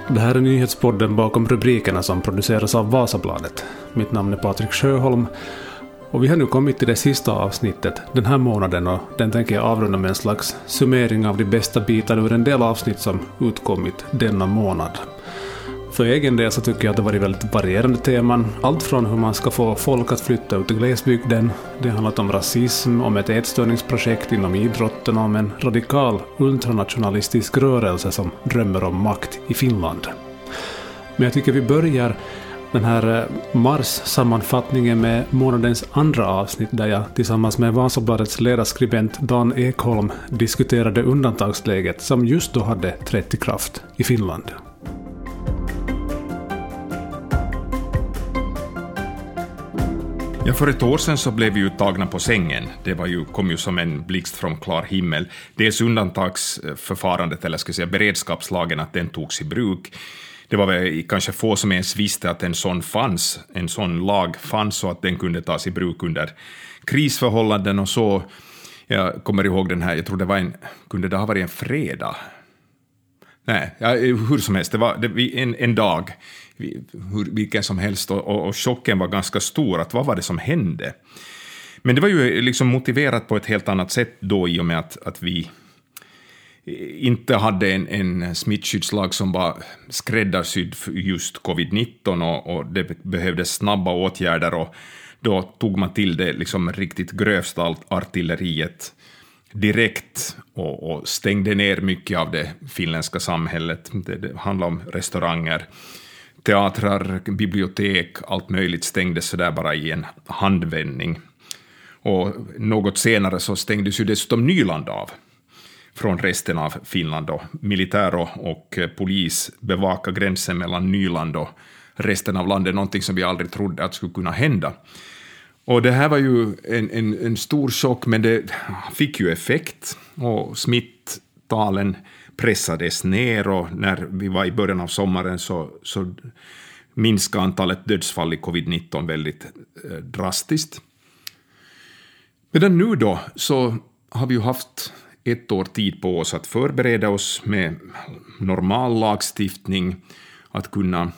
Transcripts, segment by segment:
Det här är nyhetspodden bakom rubrikerna som produceras av Vasabladet. Mitt namn är Patrik Sjöholm och vi har nu kommit till det sista avsnittet den här månaden och den tänker jag avrunda med en slags summering av de bästa bitarna ur en del avsnitt som utkommit denna månad. För egen del så tycker jag att det varit väldigt varierande teman. Allt från hur man ska få folk att flytta ut i glesbygden. Det har handlat om rasism, om ett ätstörningsprojekt inom idrotten och om en radikal ultranationalistisk rörelse som drömmer om makt i Finland. Men jag tycker vi börjar den här mars-sammanfattningen med månadens andra avsnitt där jag tillsammans med Vasabladets ledarskribent Dan Ekholm diskuterade undantagsläget som just då hade trätt i kraft i Finland. Ja, för ett år sedan så blev vi ju tagna på sängen. Det kom ju som en blixt från klar himmel. Dels undantagsförfarandet, eller ska jag säga beredskapslagen, att den togs i bruk. Det var väl kanske få som ens visste att en sån lag fanns och att den kunde tas i bruk under krisförhållanden och så. Jag kommer ihåg den här, jag tror kunde det ha varit en fredag? Nej, hur som helst, det var en dag, vilken som helst, och chocken var ganska stor att vad var det som hände. Men det var ju liksom motiverat på ett helt annat sätt då i och med att vi inte hade en smittskyddslag som var skräddarsydd för just covid-19 och det behövdes snabba åtgärder och då tog man till det liksom riktigt grövsta artilleriet direkt och stängde ner mycket av det finländska samhället. Det handlar om restauranger, teatrar, bibliotek, allt möjligt stängdes så där bara i en handvändning. Och något senare så stängdes ju dessutom Nyland av från resten av Finland. Och militär och polis bevakar gränsen mellan Nyland och resten av landet, någonting som vi aldrig trodde att skulle kunna hända. Och det här var ju en stor chock, men det fick ju effekt och smitttalen pressades ner och när vi var i början av sommaren så minskade antalet dödsfall i covid-19 väldigt drastiskt. Medan nu då så har vi ju haft ett år tid på oss att förbereda oss med normal lagstiftning, att kunna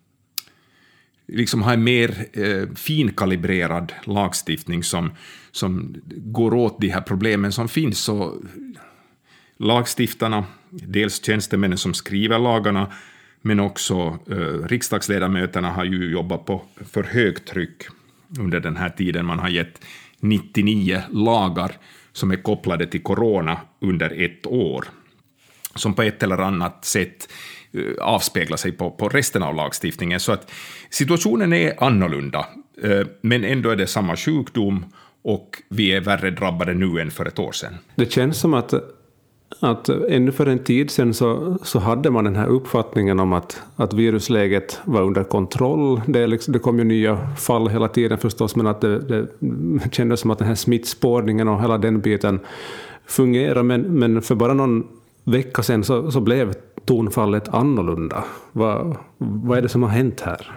liksom ha en mer finkalibrerad lagstiftning som går åt de här problemen som finns. Så lagstiftarna, dels tjänstemännen som skriver lagarna, men också riksdagsledamöterna har ju jobbat på för högtryck under den här tiden. Man har gett 99 lagar som är kopplade till corona under ett år, som på ett eller annat sätt avspeglar sig på resten av lagstiftningen. Så att situationen är annorlunda, men ändå är det samma sjukdom och vi är värre drabbade nu än för ett år sedan. Det känns som att ännu för en tid sedan så hade man den här uppfattningen om att virusläget var under kontroll. Det kom ju nya fall hela tiden förstås, men att det kändes som att den här smittspårningen och hela den biten fungerar. Men för bara någon vecka sedan så blev tonfallet annorlunda. Vad är det som har hänt här?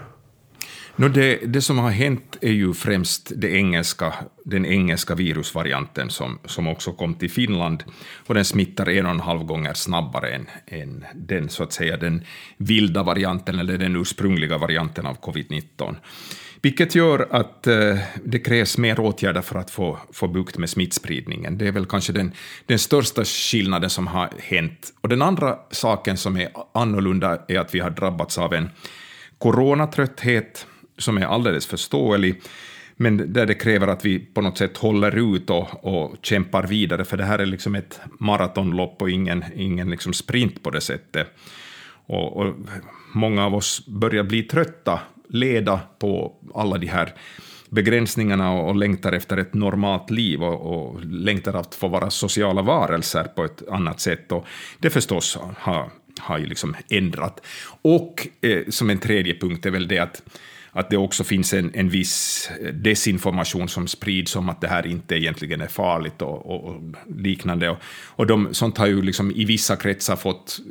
Det som har hänt är ju främst den engelska virusvarianten som också kom till Finland, och den smittar 1,5 gånger snabbare än den, så att säga, den vilda varianten eller den ursprungliga varianten av covid-19. Vilket gör att det krävs mer åtgärder för att få bukt med smittspridningen. Det är väl kanske den största skillnaden som har hänt. Och den andra saken som är annorlunda är att vi har drabbats av en coronatrötthet som är alldeles förståelig, men där det kräver att vi på något sätt håller ut och kämpar vidare, för det här är liksom ett maratonlopp och ingen liksom sprint på det sättet. Och många av oss börjar bli trötta, leda på alla de här begränsningarna och längtar efter ett normalt liv och längtar att få vara sociala varelser på ett annat sätt, och det förstås har ju liksom ändrat. Och som en tredje punkt är väl det att det också finns en viss desinformation som sprids om att det här inte egentligen är farligt och liknande. Och sånt har ju liksom i vissa kretsar fått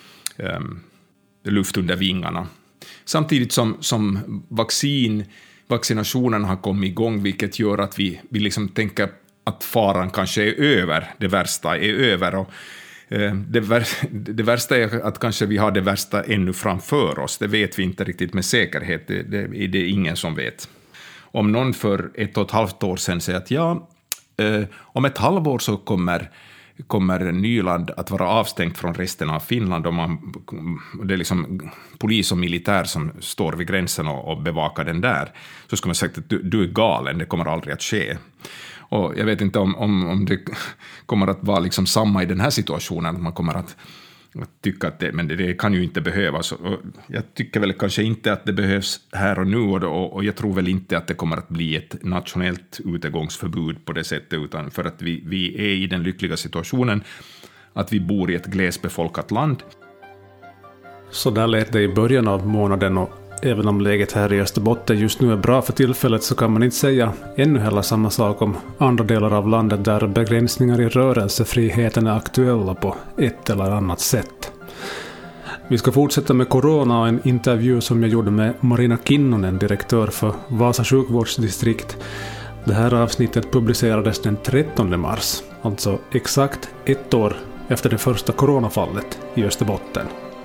luft under vingarna. Samtidigt som vaccinationen har kommit igång, vilket gör att vi liksom tänker att faran kanske är över, det värsta är över. Och Det värsta är att kanske vi har det värsta ännu framför oss. Det vet vi inte riktigt med säkerhet. Det är ingen som vet. Om någon för 1,5 år sedan säger att om ett halvår så kommer Nyland att vara avstängt från resten av Finland, och det är liksom polis och militär som står vid gränsen och bevakar den där, så ska man säga att du är galen, det kommer aldrig att ske. Och jag vet inte om det kommer att vara liksom samma i den här situationen, att man kommer att tycka att det kan ju inte behövas. Och jag tycker väl kanske inte att det behövs här och nu, och jag tror väl inte att det kommer att bli ett nationellt utegångsförbud på det sättet, utan för att vi är i den lyckliga situationen att vi bor i ett glesbefolkat land. Så där lät det i början av månaden, och även om läget här i Österbotten just nu är bra för tillfället, så kan man inte säga ännu heller samma sak om andra delar av landet där begränsningar i rörelsefriheten är aktuella på ett eller annat sätt. Vi ska fortsätta med corona och en intervju som jag gjorde med Marina Kinnunen, direktör för Vasa sjukvårdsdistrikt. Det här avsnittet publicerades den 13 mars, alltså exakt 1 år efter det första coronafallet i Österbotten.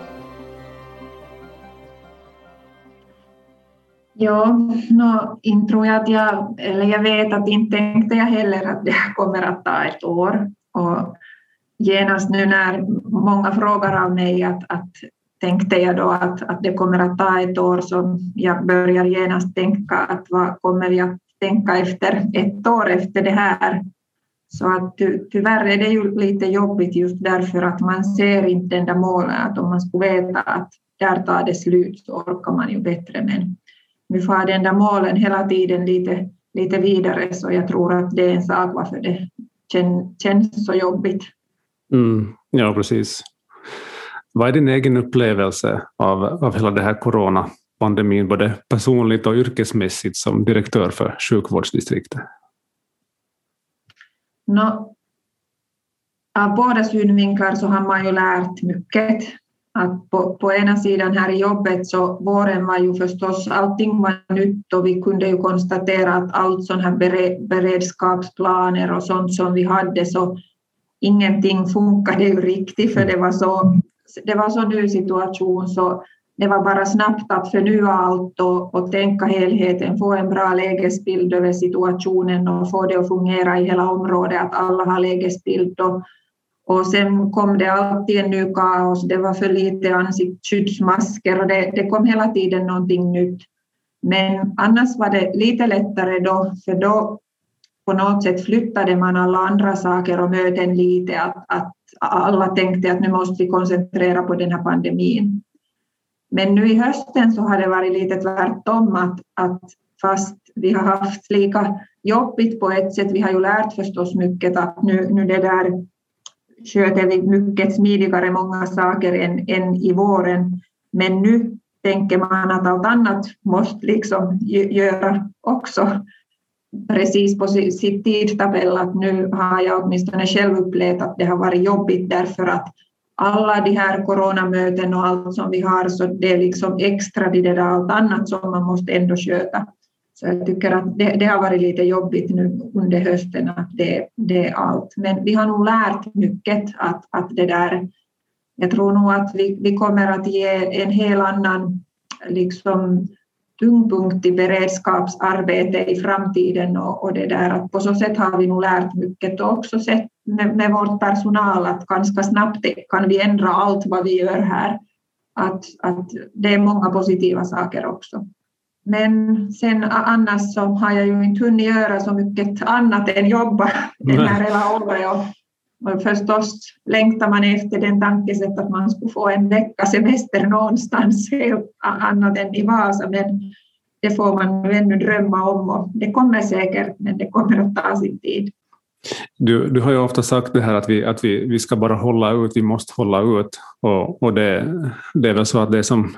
Ja, inte tror jag att jag vet att inte tänkte jag heller att det kommer att ta 1 år. Och genast nu när många frågar av mig att tänkte jag då att det kommer att ta 1 år, så jag börjar genast tänka att vad kommer vi att tänka efter 1 år efter det här. Så att tyvärr är det ju lite jobbigt just därför att man ser inte den där målet, att om man skulle veta att där tar det slut så orkar man ju bättre, men vi får den där målen hela tiden lite vidare, så jag tror att det är en sak varför det känns så jobbigt. Ja, precis. Vad är din egen upplevelse av hela det här coronapandemin, både personligt och yrkesmässigt som direktör för sjukvårdsdistriktet? Av båda synvinklar så har man ju lärt mycket. Att på ena sidan här i jobbet så våren var ju förstås, allting var nytt, och vi kunde ju konstatera att allt sån här beredskapsplaner och sånt som vi hade, så ingenting funkade ju riktigt, för det var så ny situation, så det var bara snabbt att förnya allt och tänka helheten, få en bra lägesbild över situationen och få det att fungera i hela området, att alla har lägesbild. Och sen kom det alltid en ny kaos, det var för lite ansiktsskyddsmasker och det kom hela tiden någonting nytt. Men annars var det lite lättare då, för då på något sätt flyttade man alla andra saker och möten lite, att alla tänkte att nu måste vi koncentrera på den här pandemin. Men nu i hösten så har det varit lite tvärtom, att fast vi har haft lika jobbigt på ett sätt, vi har ju lärt förstås mycket, att nu det där sköter vi mycket smidigare många saker än i våren. Men nu tänker man att allt annat måste liksom göra också precis på sitt tidtabell. Att nu har jag åtminstone själv upplevt att det har varit jobbigt, därför att alla de här coronamöten och allt som vi har, så det är liksom extra vid det där allt annat som man måste ändå sköta. Så jag tycker att det har varit lite jobbigt nu under hösten, att det är allt. Men vi har nog lärt mycket att det där, jag tror nog att vi kommer att ge en helt annan liksom tyngdpunkt i beredskapsarbete i framtiden, och det där, att på så sätt har vi nog lärt mycket, och också sett med vårt personal att ganska snabbt kan vi ändra allt vad vi gör här, att det är många positiva saker också. Men sen annars så har jag ju inte hunnit göra så mycket annat än jobba den här hela året, och förstås längtar man efter den tankesätt att man skulle få en vecka semester någonstans annat än i Vasa, men det får man ännu drömma om, och det kommer säkert, men det kommer att ta sin tid. Du har ju ofta sagt det här att vi ska bara hålla ut, vi måste hålla ut, och det är väl så att det är som,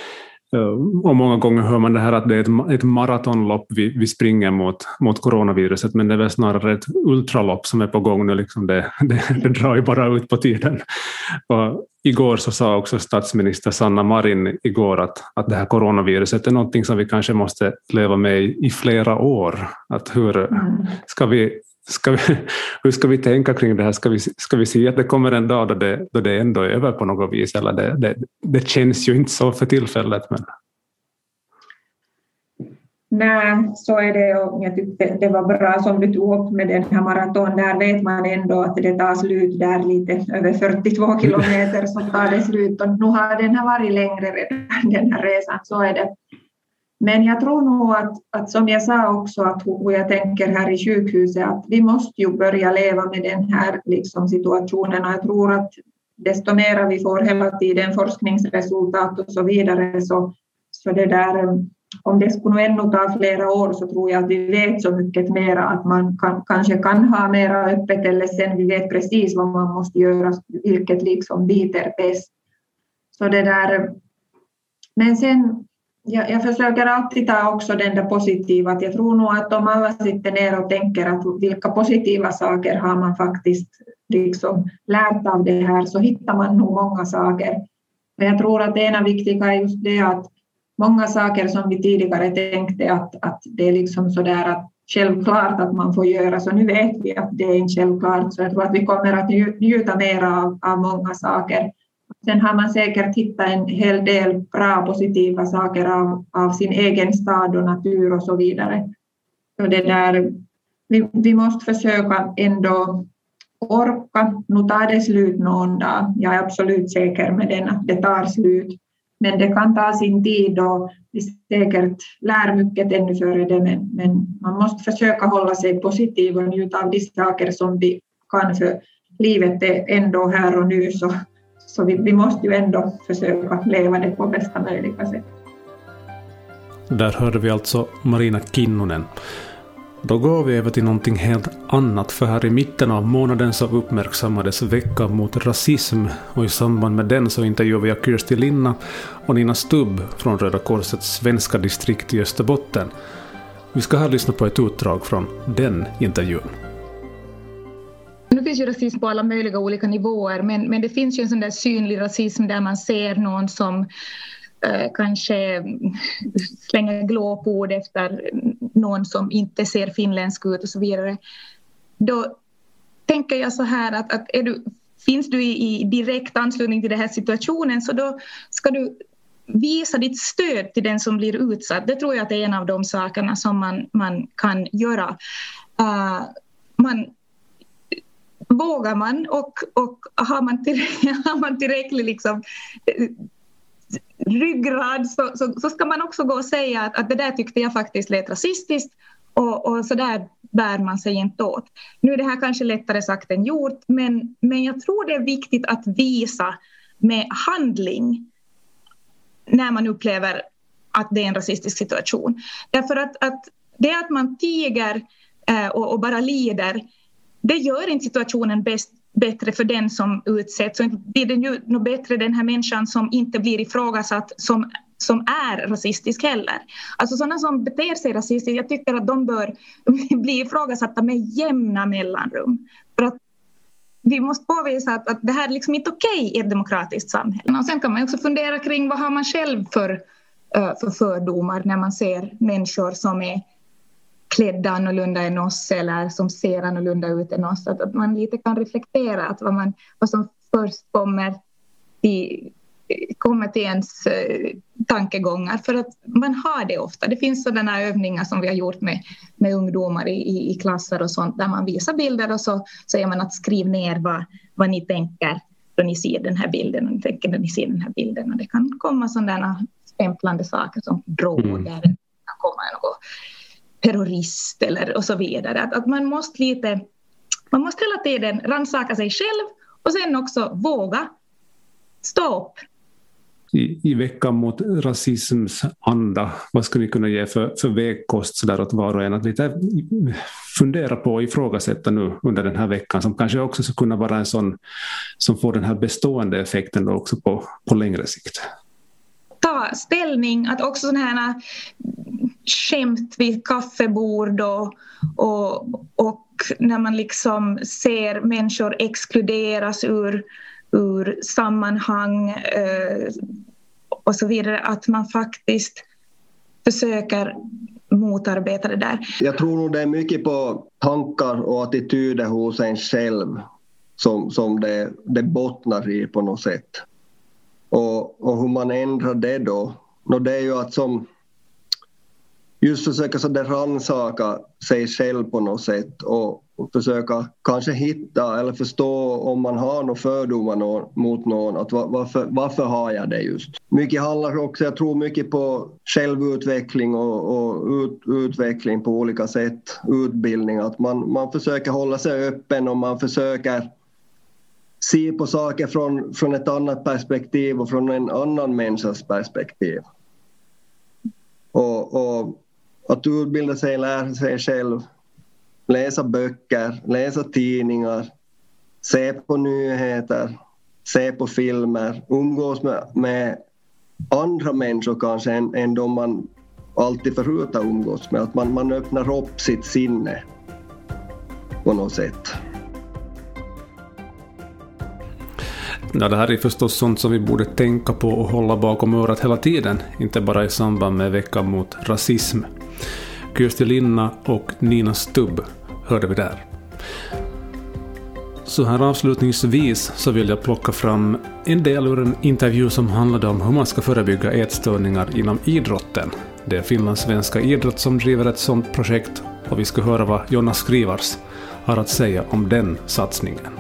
och många gånger hör man det här att det är ett maratonlopp vi springer mot coronaviruset, men det är väl snarare ett ultralopp som är på gång nu, liksom det drar ju bara ut på tiden. Och igår så sa också statsminister Sanna Marin att det här coronaviruset är någonting som vi kanske måste leva med i flera år. Att hur ska vi hur ska vi tänka kring det här? Ska vi se att det kommer en dag då det ändå är över på något vis? Eller det känns ju inte så för tillfället. Men... Nej, så är det, och jag tyckte det var bra som du tog upp med den här maraton. Där vet man ändå att det tar slut där lite över 42 kilometer så tar det slut. Och nu har den här varit längre redan, den här resan, så är det. Men jag tror nog att som jag sa också, att hur jag tänker här i sjukhuset, att vi måste ju börja leva med den här liksom situationen. Och jag tror att desto mer vi får hela tiden forskningsresultat och så vidare, så det där, om det skulle ännu ta flera år, så tror jag att vi vet så mycket mer att man kanske kan ha mera öppet, eller sen vi vet precis vad man måste göra, vilket liksom biter bäst. Så det där, men sen jag försöker alltid ta också den där positiva, att jag tror nog att om alla sitter ner och tänker att vilka positiva saker har man faktiskt liksom lärt av det här, så hittar man nog många saker. Men jag tror att det ena viktiga är just det att många saker som vi tidigare tänkte att det är liksom sådär att självklart att man får göra, så nu vet vi att det är inte självklart, så jag tror att vi kommer att njuta mer av många saker. Sen har man säkert hittat en hel del bra positiva saker av sin egen stad och natur och så vidare. Så det där, vi måste försöka ändå orka. Nu tar det slut någon dag. Jag är absolut säker med den att det tar slut. Men det kan ta sin tid och vi säkert lär mycket ännu före det. Men man måste försöka hålla sig positiv och njuta av de saker som vi kan, för livet är ändå här och nu, så vi måste ju ändå försöka leva det på bästa möjliga sätt. Där hörde vi alltså Marina Kinnunen. Då går vi över till någonting helt annat, för här i mitten av månaden så uppmärksammades veckan mot rasism, och i samband med den så intervjuade jag Kirsti Linna och Nina Stubb från Röda Korsets svenska distrikt i Österbotten. Vi ska här lyssna på ett utdrag från den intervjun. Nu finns ju rasism på alla möjliga olika nivåer, men det finns ju en sån där synlig rasism där man ser någon som kanske slänger glåpord efter någon som inte ser finländsk ut och så vidare. Då tänker jag så här att finns du i direkt anslutning till den här situationen, så då ska du visa ditt stöd till den som blir utsatt. Det tror jag att är en av de sakerna som man kan göra. Vågar man och har man tillräckligt liksom ryggrad, så ska man också gå och säga att det där tyckte jag faktiskt lät rasistiskt, och så där bär man sig inte åt. Nu är det här kanske lättare sagt än gjort, men jag tror det är viktigt att visa med handling när man upplever att det är en rasistisk situation. Därför att det att man tiger och bara lider, det gör inte situationen bättre för den som utsätts. Så blir det ju nog bättre den här människan som inte blir ifrågasatt som är rasistisk heller. Alltså sådana som beter sig rasistiskt, jag tycker att de bör bli ifrågasatta med jämna mellanrum. För att vi måste påvisa att det här är liksom inte okej i ett demokratiskt samhälle. Och sen kan man också fundera kring vad har man själv för fördomar när man ser människor som är klädda annorlunda än oss eller som ser annorlunda ut än oss. Att man lite kan reflektera att vad som först kommer till ens tankegångar. För att man har det ofta. Det finns sådana övningar som vi har gjort med ungdomar i klasser och sånt, där man visar bilder och så säger man att skriv ner vad ni tänker då ni ser den här bilden och ni tänker när ni ser den här bilden. Och det kan komma sådana stämplande saker som droger, det kan komma något terrorist eller och så vidare. Att man måste hela tiden rannsaka sig själv och sen också våga stå upp. I veckan mot rasisms anda, vad skulle ni kunna ge för vägkost så där åt var och en att lite fundera på och ifrågasätta nu under den här veckan, som kanske också skulle kunna vara en sån som får den här bestående effekten då också på längre sikt? Ta ställning, att också sådana här skämt vid kaffebord och när man liksom ser människor exkluderas ur sammanhang och så vidare, att man faktiskt försöker motarbeta det där. Jag tror nog det är mycket på tankar och attityder hos en själv som det bottnar i på något sätt. Och hur man ändrar det då? Det är ju att som just försöka så där rannsaka sig själv på något sätt och försöka kanske hitta eller förstå om man har några fördomar mot någon. Att varför har jag det just? Mycket handlar också, jag tror mycket på självutveckling och utveckling på olika sätt. Utbildning, att man försöker hålla sig öppen och man försöker se på saker från ett annat perspektiv och från en annan människas perspektiv. Och att utbilda sig, lära sig själv, läsa böcker, läsa tidningar, se på nyheter, se på filmer, umgås med andra människor kanske än de man alltid förut har umgås med. Att man öppnar upp sitt sinne på något sätt. Ja, det här är förstås sånt som vi borde tänka på och hålla bakom örat hela tiden, inte bara i samband med veckan mot rasism. Kirsti Linna och Nina Stubb hörde vi där. Så här avslutningsvis så vill jag plocka fram en del ur en intervju som handlade om hur man ska förebygga ätstörningar inom idrotten. Det är finlandssvenska idrott som driver ett sådant projekt och vi ska höra vad Jonna Skrivars har att säga om den satsningen.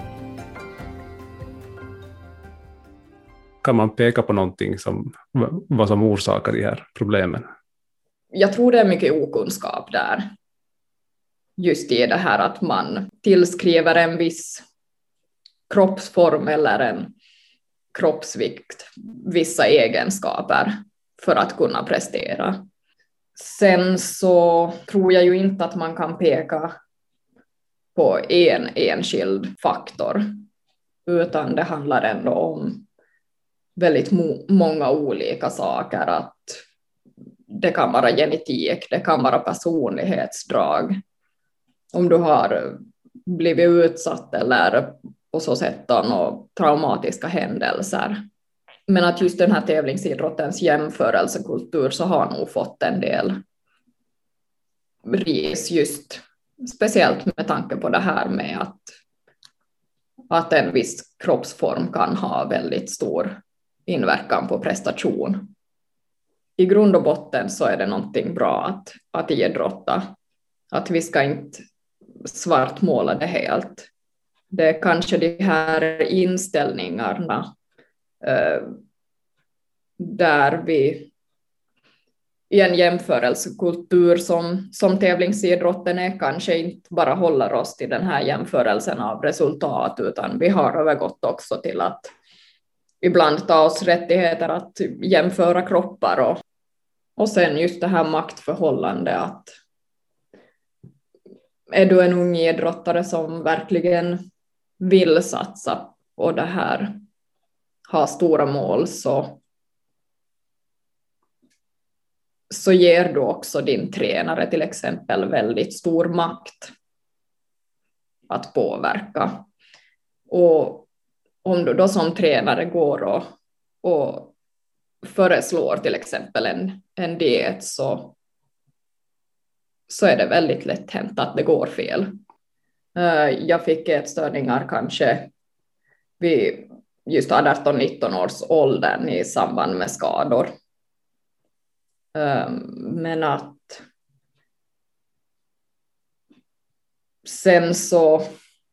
Kan man peka på någonting vad som orsakar de här problemen? Jag tror det är mycket okunskap där. Just i det här att man tillskriver en viss kroppsform eller en kroppsvikt vissa egenskaper för att kunna prestera. Sen så tror jag ju inte att man kan peka på en enskild faktor, utan det handlar ändå om väldigt många olika saker. Att det kan vara genetik, det kan vara personlighetsdrag. Om du har blivit utsatt eller på så sätt några traumatiska händelser. Men att just den här tävlingsidrottens jämförelsekultur så har nog fått en del ris, just speciellt med tanke på det här med att en viss kroppsform kan ha väldigt stor inverkan på prestation. I grund och botten så är det någonting bra att idrotta. Att vi ska inte svartmåla det helt. Det är kanske de här inställningarna där vi i en jämförelsekultur som tävlingsidrotten är kanske inte bara håller oss till den här jämförelsen av resultat, utan vi har övergått också till att ibland ta oss rättigheter att jämföra kroppar och sen just det här maktförhållande att är du en ung idrottare som verkligen vill satsa på det här, ha stora mål, så ger du också din tränare till exempel väldigt stor makt att påverka. Och om du då som tränare går och föreslår till exempel en diet så är det väldigt lätt hänt att det går fel. Jag fick ätstörningar kanske vid just 18-19 års åldern i samband med skador. Men att sen så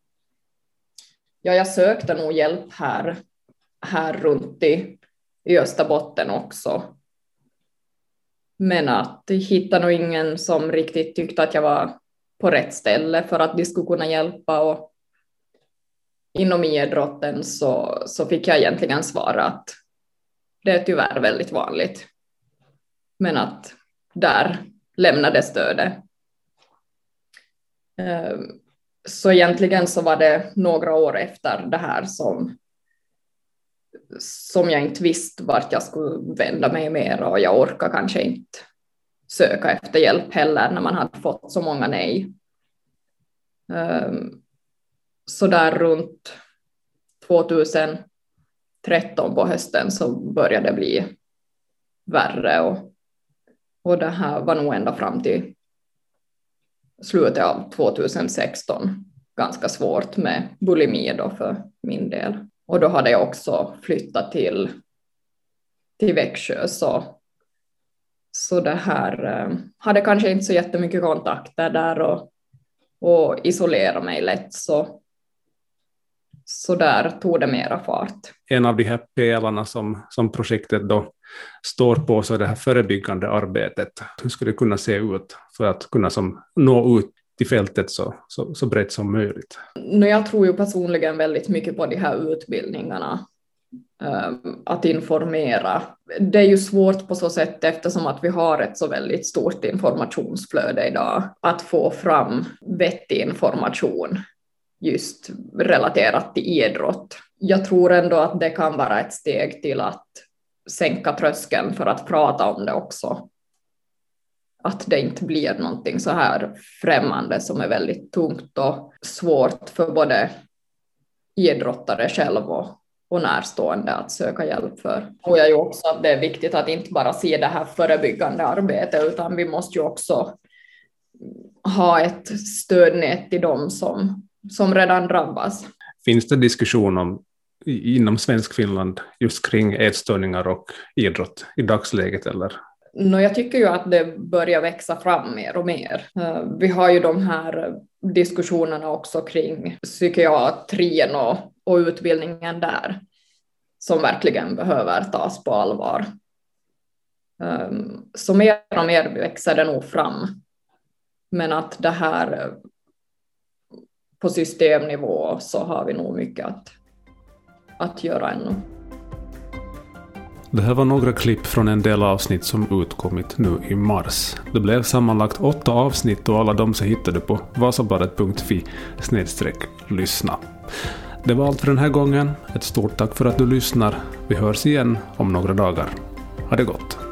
jag sökte nog hjälp här runt i Österbotten också. Men att hitta nog ingen som riktigt tyckte att jag var på rätt ställe för att de skulle kunna hjälpa. Och inom idrotten så fick jag egentligen svara att det är tyvärr väldigt vanligt. Men att där lämnade stödet. Så egentligen så var det några år efter det här som jag inte visste vart jag skulle vända mig mer, och jag orkar kanske inte söka efter hjälp heller när man hade fått så många nej. Så där runt 2013 på hösten så började det bli värre, och Och det här var nog ända fram till slutet av 2016 ganska svårt med bulimi då för min del. Och då hade jag också flyttat till Växjö, så det här hade kanske inte så jättemycket kontakter där och isolera mig lätt, så där tog det mera fart. En av de här pelarna som projektet då står på, så är det här förebyggande arbetet. Hur skulle det kunna se ut för att kunna nå ut i fältet så brett som möjligt? Jag tror ju personligen väldigt mycket på de här utbildningarna. Att informera. Det är ju svårt på så sätt eftersom att vi har ett så väldigt stort informationsflöde idag. Att få fram vettig information just relaterat till idrott. Jag tror ändå att det kan vara ett steg till att sänka tröskeln för att prata om det också. Att det inte blir någonting så här främmande som är väldigt tungt och svårt för både idrottare själv och närstående att söka hjälp för. Och jag är ju också att det är viktigt att inte bara se det här förebyggande arbetet, utan vi måste ju också ha ett stödnät till dem som redan drabbas. Finns det diskussion inom Svenskfinland just kring ätstörningar och idrott i dagsläget, eller? Jag tycker ju att det börjar växa fram mer och mer. Vi har ju de här diskussionerna också kring psykiatrin och utbildningen där som verkligen behöver tas på allvar. Så mer och mer växer det nog fram. Men att det här på systemnivå så har vi nog mycket att göra ännu. Det här var några klipp från en del avsnitt som utkommit nu i mars. Det blev sammanlagt 8 avsnitt och alla de så hittar du på vasabladet.fi/lyssna. Det var allt för den här gången. Ett stort tack för att du lyssnar. Vi hörs igen om några dagar. Ha det gott!